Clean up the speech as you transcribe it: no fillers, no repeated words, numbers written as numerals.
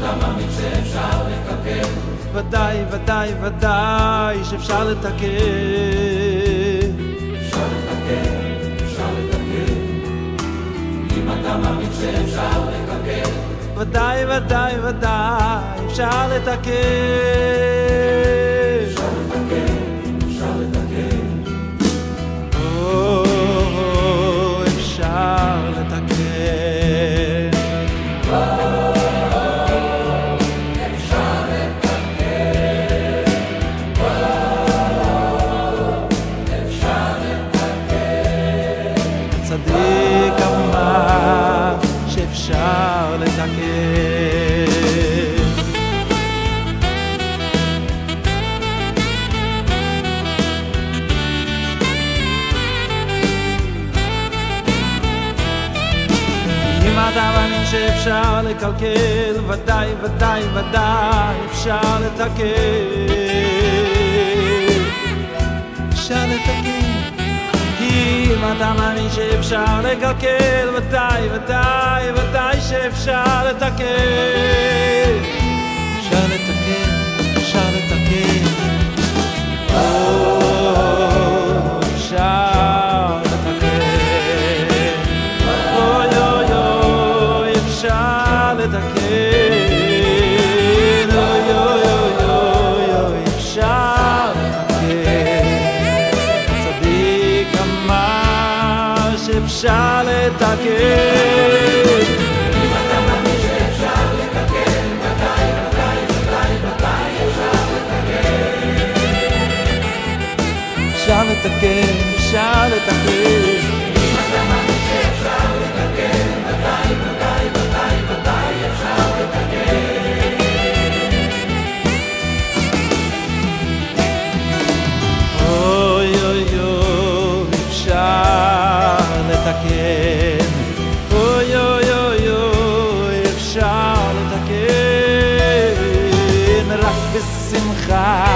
אתה מאמין שאפשר לקלקל, ודאי, ודאי, ודאי שאפשר לתקן. אפשר לתקן, אפשר לתקן. אם אתה מאמין שאפשר לקלקל, ודאי, ודאי, ודאי אפשר לתקן. אפשר לתקן, אפשר לתקן. אפשר לתקן. צדיק אמר שאפשר לתקן. אם אתה מאמין שאפשר לקלקל, ודאי, ודאי, ודאי אפשר לתקן. אפשר לתקן. אם אתה מאמין שאפשר לקלקל, ודאי, ודאי, ודאי שאפשר לתקן. אפשר לתקן, אפשר לתקן. אפשר לתקן. אוי אוי אוי, אפשר לתקן. אוי אוי אוי אוי, אפשר לתקן. צדיק אמר שאפשר לתקן. אם אתה מאמין שאפשר לקלקל, ודאי, ודאי, ודאי, ודאי אפשר לתקן. אפשר לתקן, אפשר לתקן. אם אתה מאמין שאפשר לקלקל, ודאי, ודאי, ודאי, ודאי אפשר לתקן. אוי אוי אוי, אפשר לתקן. אוי אוי אוי אוי, אפשר לתקן. רק בשמחה